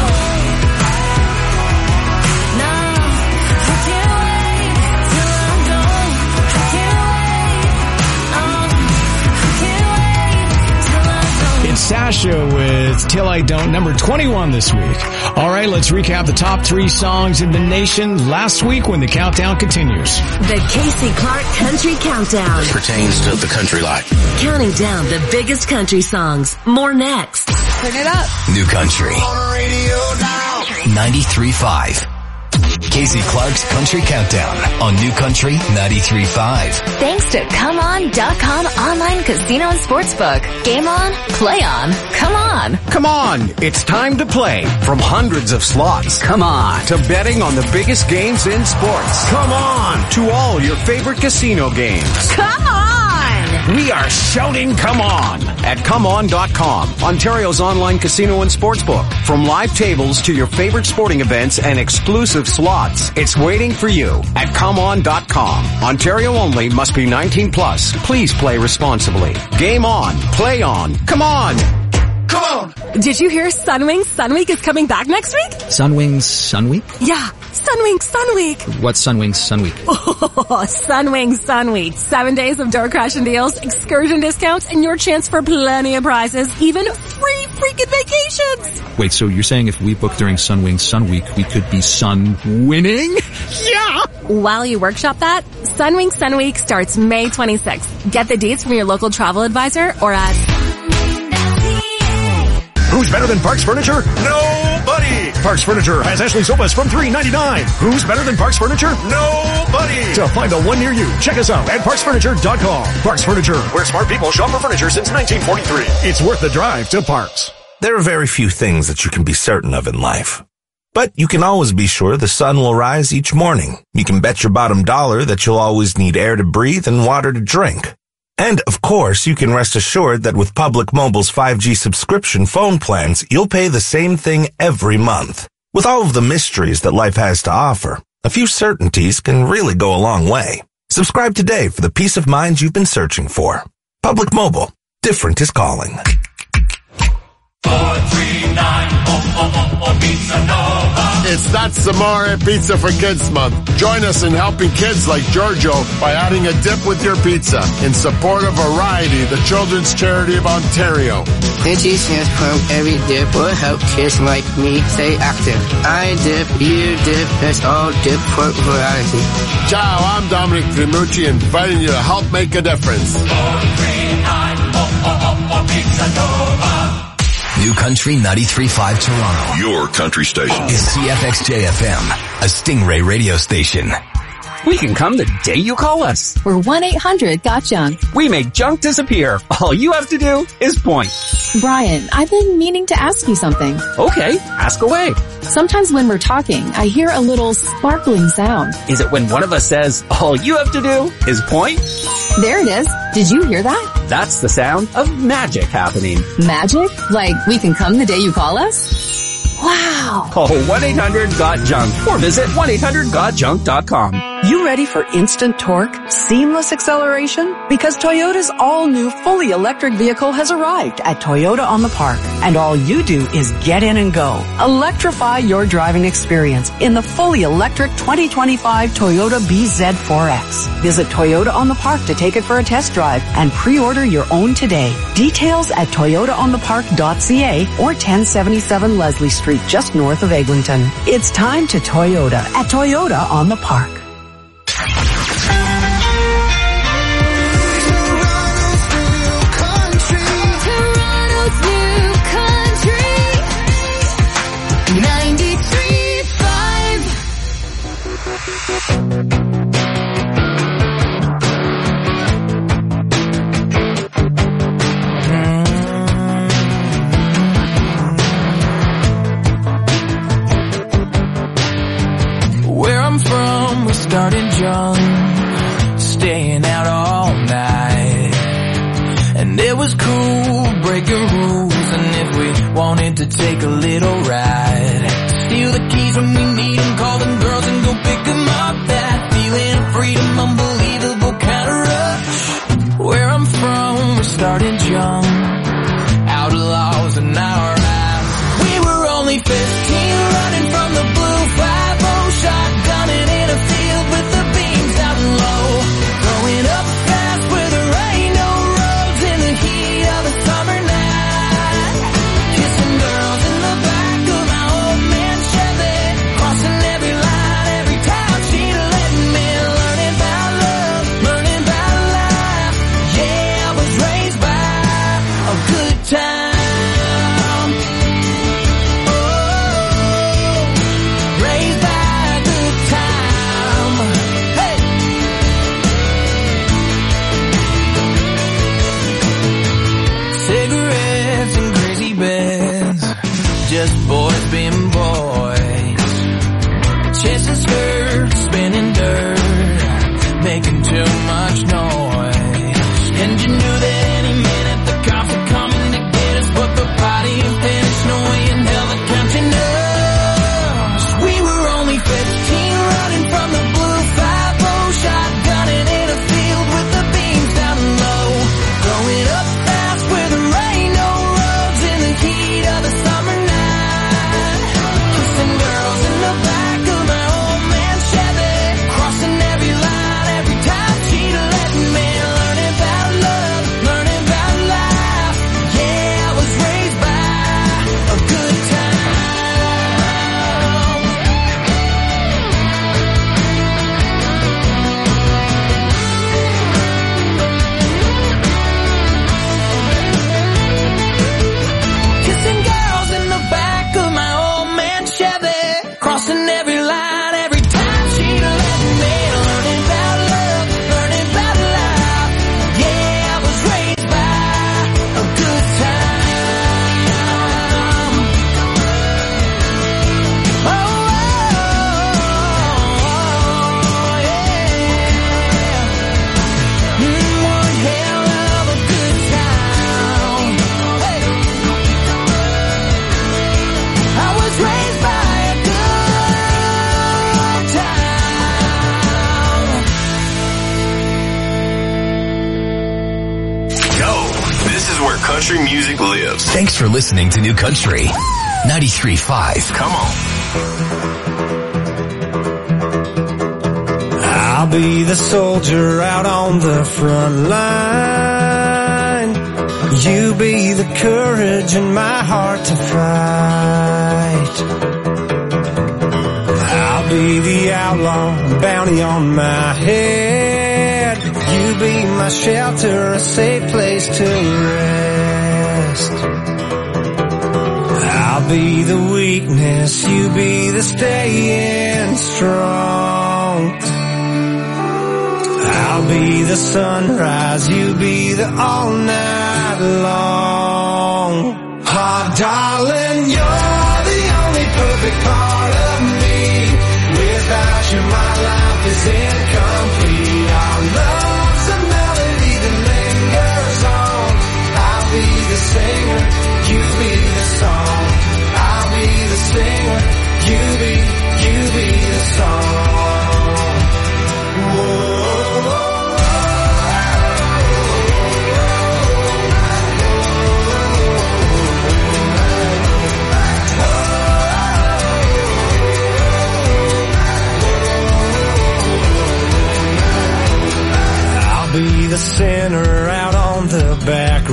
No, I can't wait till I go. I can't wait. I can't wait till I go. It's Sasha with Till I Don't, number 21 this week. All right, let's recap the top 3 songs in the nation last week when the countdown continues. The Casey Clark Country Countdown. Pertains to the country life. Counting down the biggest country songs. More next. Turn it up. New Country 93.5. Casey Clark's Country Countdown on New Country 93.5. Thanks to ComeOn.com online casino and sportsbook. Game on, play on, come on. Come on, it's time to play. From hundreds of slots. Come on. To betting on the biggest games in sports. Come on. To all your favorite casino games. Come on! We are shouting come on at ComeOn.com, Ontario's online casino and sportsbook. From live tables to your favorite sporting events and exclusive slots, it's waiting for you at ComeOn.com. Ontario only, must be 19 plus. Please play responsibly. Game on. Play on. Come on. Come on. Did you hear Sunwings Sun Week is coming back next week? Sunwings Sun Week? Yeah, Sunwings Sun Week. What's Sunwings Sun Week? Oh, Sunwings Sun Week. 7 days of door crashing deals, excursion discounts, and your chance for plenty of prizes, even free freaking vacations. Wait, so you're saying if we book during Sunwings Sun Week, we could be sun winning? Yeah! While you workshop that, Sunwings Sun Week starts May 26th. Get the dates from your local travel advisor or at... Who's better than Parks Furniture? Nobody! Parks Furniture has Ashley sofas from $3.99. Who's better than Parks Furniture? Nobody! To find the one near you, check us out at parksfurniture.com. Parks Furniture, where smart people shop for furniture since 1943. It's worth the drive to Parks. There are very few things that you can be certain of in life. But you can always be sure the sun will rise each morning. You can bet your bottom dollar that you'll always need air to breathe and water to drink. And, of course, you can rest assured that with Public Mobile's 5G subscription phone plans, you'll pay the same thing every month. With all of the mysteries that life has to offer, a few certainties can really go a long way. Subscribe today for the peace of mind you've been searching for. Public Mobile. different is calling. 439 Pizza Nova. It's Not Samare Pizza for Kids Month. Join us in helping kids like Giorgio by adding a dip with your pizza in support of Variety, the children's charity of Ontario. Itchy stands from every dip will help kids like me stay active. I dip, you dip, let's all dip for variety. Ciao, I'm Dominic Trimucci, inviting you to help make a difference. 439 Pizza Nova. New Country 93.5 Toronto. Your country station. Is CFXJ FM, a Stingray radio station. We can come the day you call us. We're 1-800-GOT-JUNK. We make junk disappear. All you have to do is point. Brian, I've been meaning to ask you something. Okay, ask away. Sometimes when we're talking, I hear a little sparkling sound. Is it when one of us says, all you have to do is point? There it is. Did you hear that? That's the sound of magic happening. Magic? Like we can come the day you call us? Wow. Call 1-800-GOT-JUNK or visit 1-800-GOT-JUNK.com. You ready for instant torque, seamless acceleration? Because Toyota's all-new fully electric vehicle has arrived at Toyota on the Park. And all you do is get in and go. Electrify your driving experience in the fully electric 2025 Toyota BZ4X. Visit Toyota on the Park to take it for a test drive and pre-order your own today. Details at toyotaonthepark.ca or 1077 Leslie Street, just north of Eglinton. It's time to Toyota at Toyota on the Park. Where I'm from, we started young, staying out all night. And it was cool, breaking rules, and if we wanted to take a little ride, steal the keys when we need them, call them girls and go pick them up. That feeling of freedom, unbelievable kind of rush. Where I'm from, we started young, outlaws in our eyes. We were only 15, running from the blue 5-0, shotgunning in a field with the beams out low. Growing up fast where there ain't no roads in the heat of a summer night. Kissing girls in the back of my old man Chevy, crossing every line, every time she'd let me. Learning about love, learning about life. Yeah, I was raised by is where country music lives. Thanks for listening to New Country 93.5. Come on. I'll be the soldier out on the front line. You be the courage in my heart to fight. I'll be the outlaw, bounty on my head. You be my shelter, a safe place to rest. I'll be the weakness, you be the staying strong. I'll be the sunrise, you be the all night long. Oh, darling, you're the only perfect part of me. Without you, my life is incomplete. Our love's a melody that lingers on. I'll be the singer, you be the song. I'll be the singer, you be the song. Whoa. Be the sinner out on the back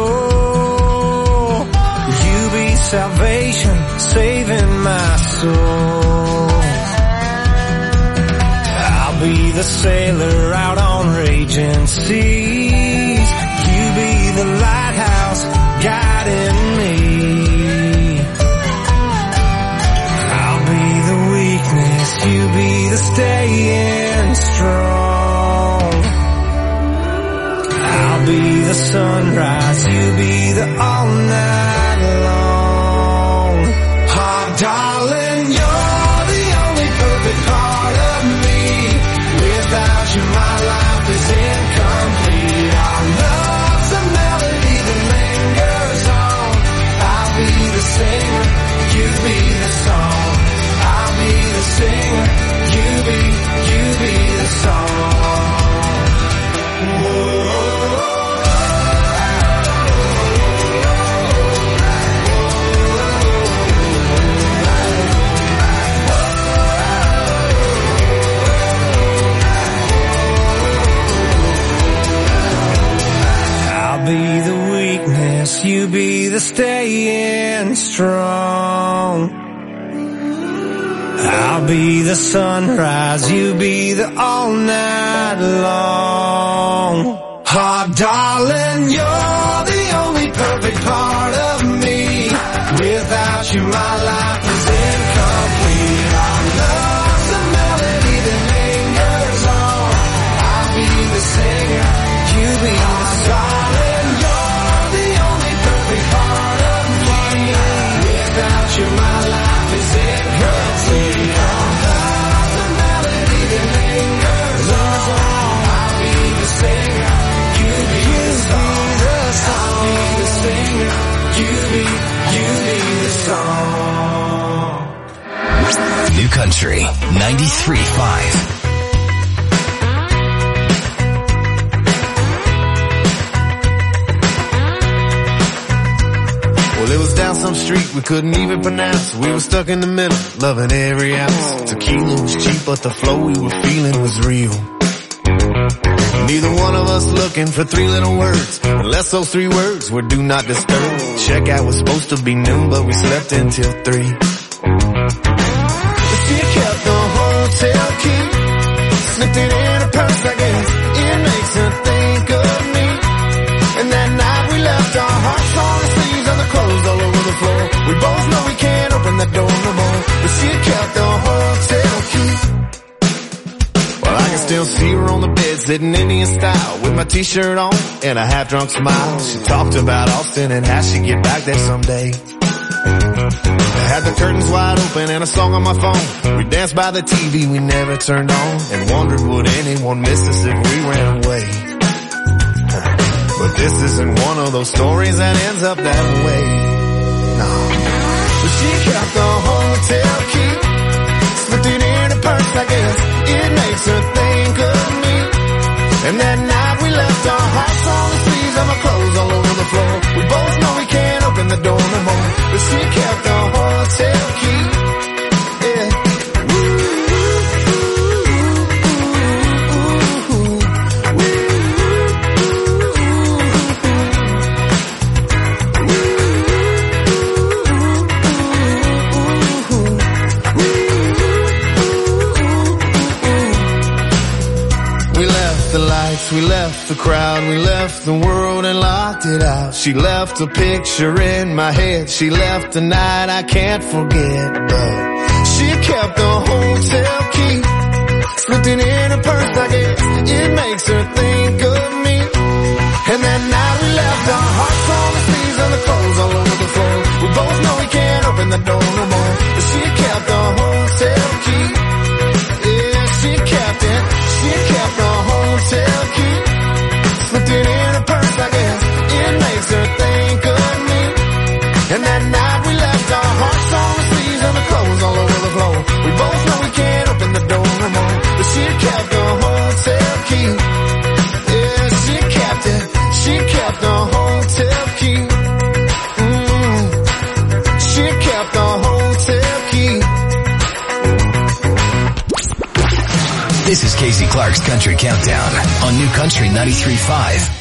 row. You be salvation, saving my soul. I'll be the sailor out on raging seas. You be the lighthouse guiding me. I'll be the weakness, you be the staying strong. I'll be the sunrise, you be the all night long. Oh, darling, you're the only perfect part of me. Without you, my life is incomplete. Our love's a melody that lingers on. I'll be the singer, you be the song. I'll be the singer, you be the song. Whoa. I'll be the weakness, you be the staying strong. I'll be the sunrise, you be the all night long. Oh, darling, you're the only perfect part of me. Without you, my life is incomplete. Our love's a melody that lingers on. I'll be the singer, you be the song. My life is incomplete. Love's a melody that lingers on. I'll be the singer, you be the song. I'll be the singer, you be the song. New Country 93.5. Well, it was down some street we couldn't even pronounce. We were stuck in the middle, loving every ounce. Tequila was cheap, but the flow we were feeling was real. Neither one of us looking for three little words, unless those three words were do not disturb. Checkout was supposed to be noon, but we slept until 3. She kept the hotel key, slipped it in her purse, I guess. It makes her think of me. And that night we left our hearts on the sleeves of the clothes all over the floor. We both know we can't open that door no more, but she kept the hotel key. Well, I can still see her on the bed, sitting Indian style, with my t-shirt on and a half-drunk smile. She talked about Austin and how she'd get back there someday. I had the curtains wide open and a song on my phone. We danced by the TV we never turned on, and wondered would anyone miss us if we ran away. But this isn't one of those stories that ends up that way. No. So she kept the hotel key, slipped it in her purse, I guess. It makes her think of me. And that night we left our hearts on the sleeves of our clothes all over the floor. the crowd, we left the world and locked it out. She left a picture in my head, she left a night I can't forget. But she kept the hotel key, slipped it in her purse, I guess it makes her think of me. And that night we left our hearts on the sleeves and the clothes all over the floor. We both know we can't open the door no more, but she kept the hotel key. Yeah, she kept it. She kept the hotel key, slipped it in her purse, I guess it makes her think of me. And that night we left our hearts on the sleeves and the clothes all over the floor. We both know we can't open the door no more, but she kept the hotel key. Yeah, she kept it. She kept the hotel key. She kept the hotel key. This is Casey Clark's Country Countdown on New Country 93.5.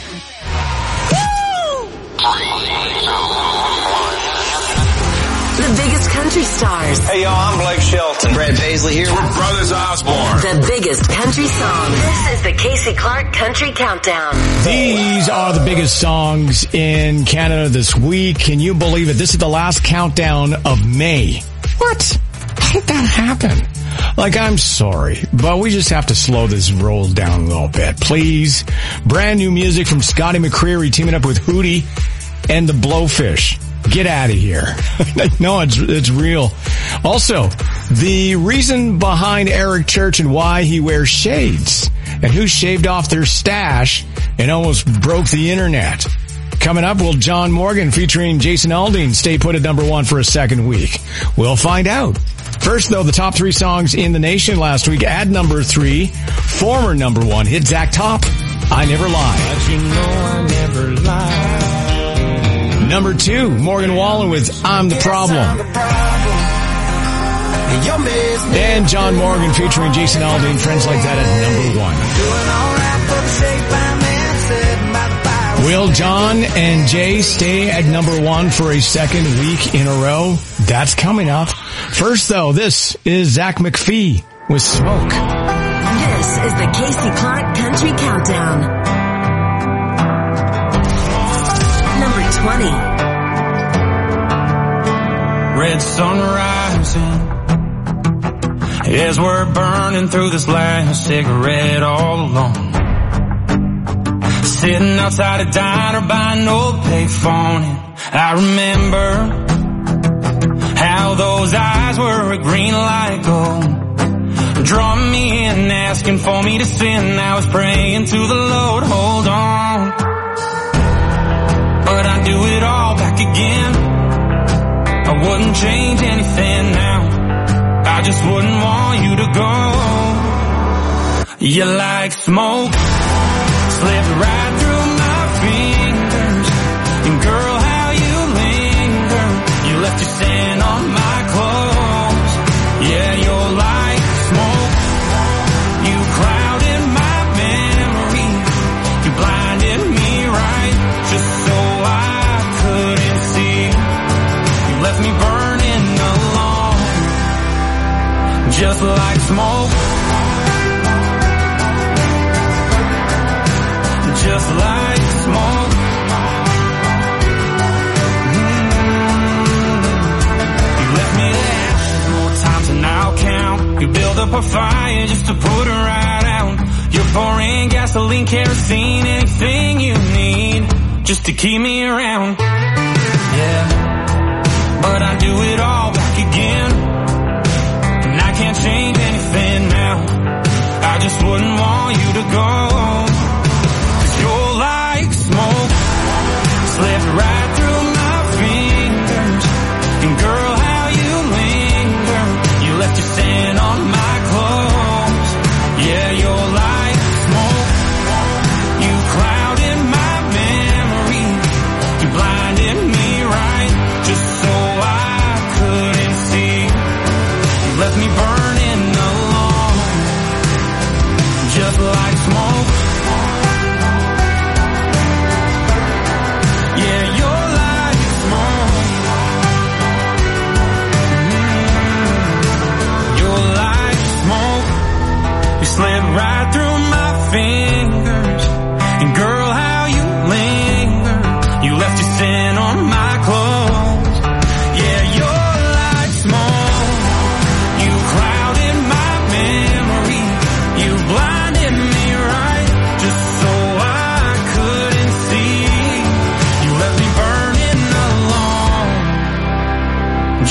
The biggest country stars. Hey, y'all, I'm Blake Shelton. Brad Paisley here. We're Brothers Osborne. The biggest country songs. This is the Casey Clark Country Countdown. These are the biggest songs in Canada this week. Can you believe it? This is the last countdown of May. What? How did that happen? Like, I'm sorry, but we just have to slow this roll down a little bit, please. Brand new music from Scotty McCreery teaming up with Hootie and the Blowfish. Get out of here. No, it's real. Also, the reason behind Eric Church and why he wears shades and who shaved off their stash and almost broke the internet. Coming up, will John Morgan featuring Jason Aldean stay put at number 1 for a second week? We'll find out. First, though, the top 3 songs in the nation last week. At number 3, former number 1 hit Zach Top, I Never Lie. But you know I never lie. Number 2, Morgan Wallen with I'm the Problem. And John Morgan featuring Jason Aldean, Friends Like That at number 1. Will John and Jay stay at number 1 for a second week in a row? That's coming up. First, though, this is Zach McPhee with Smoke. This is the Casey Clark Country Countdown. Number 20. Red sun rising as we're burning through this last cigarette all alone. Sitting outside a diner by an old payphone, and I remember how those eyes were a green light gold, drawing me in, asking for me to sin. I was praying to the Lord, hold on, but I'd do it all back again. I wouldn't change anything now, I just wouldn't want you to go. You're like smoke, slipped right through my fingers, and girl, how you linger. You left your scent on my clothes. Yeah, you're like smoke, you clouded my memory, you blinded me right, just so I couldn't see. You left me burning alone, just like smoke, just like smoke. You left me ashes more times than I'll count. You build up a fire just to put her right out. You're pouring gasoline, kerosene, anything you need just to keep me around. Yeah, but I do it all back again, and I can't change anything now. I just wouldn't want you to go. You're like smoke, slipped right through my fingers, and girl, how you linger. You left your scent on my clothes. Yeah, you're like smoke, you clouded my memory, you blinded me right, just so I couldn't see. You left me burning alone, just like smoke.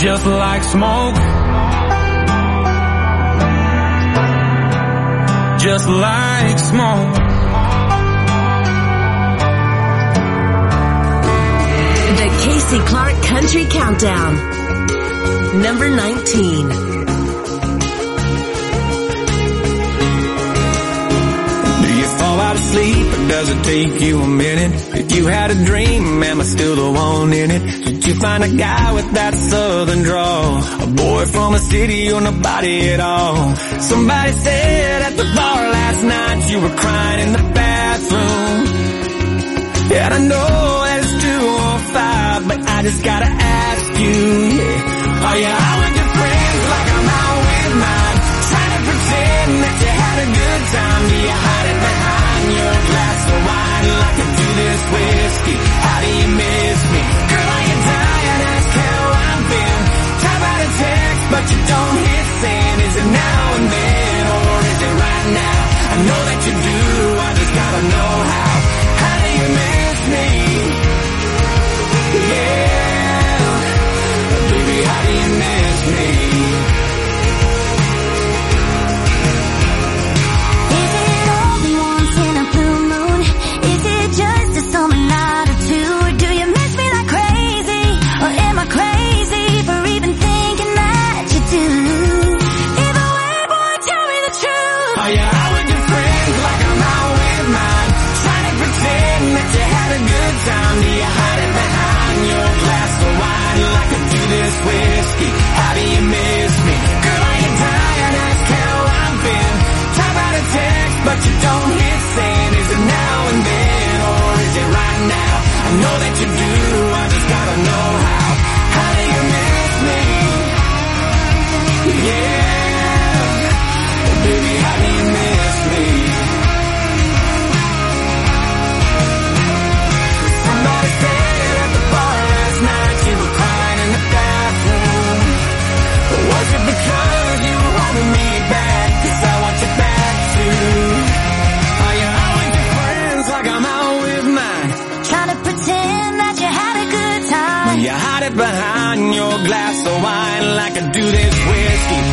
just like smoke, just like smoke. The Casey Clark Country Countdown. Number 19. Do you fall out of sleep or does it take you a minute? If you had a dream, am I still the one in it? Did you find a guy with that southern drawl? A boy from a city or nobody at all? Somebody said at the bar last night you were crying in the bathroom. And I know that it's 2:05, but I just gotta ask you, yeah. Are you out with your friends like I'm out with mine? Trying to pretend that you had a good time. Do you hide it behind your glass of wine like I do this whiskey? How do you miss me? Girl, are you dying? Ask how I've been. Type out a text, but you don't hit send. Is it now and then, or is it right now? I know that you do, I just gotta know how. How do you miss me? Yeah, baby, how do you miss me? Is it only once in a blue moon? Is it just a summer night or two? Or do you miss me like crazy? Or am I crazy for even thinking that you do? Either way, boy, tell me the truth. Are you out with your friends like I'm out with mine? Trying to pretend that you had a good time. Do you hide it behind your glass of wine like I do this whiskey? How do you miss me? Girl, are you dying? Ask how I've been. Type out a text, but you don't hit send. Is it now and then, or is it right now? I know that you do, I just gotta know how. How do you miss me? Yeah, baby, how do you miss me? Somebody said at the bar last night you were crying in the bathroom. Was it because you were holding me back? 'Cause I want you back too. Are you out with your friends like I'm out with mine? Trying to pretend that you had a good time. You hide it behind your glass of wine like I do this whiskey.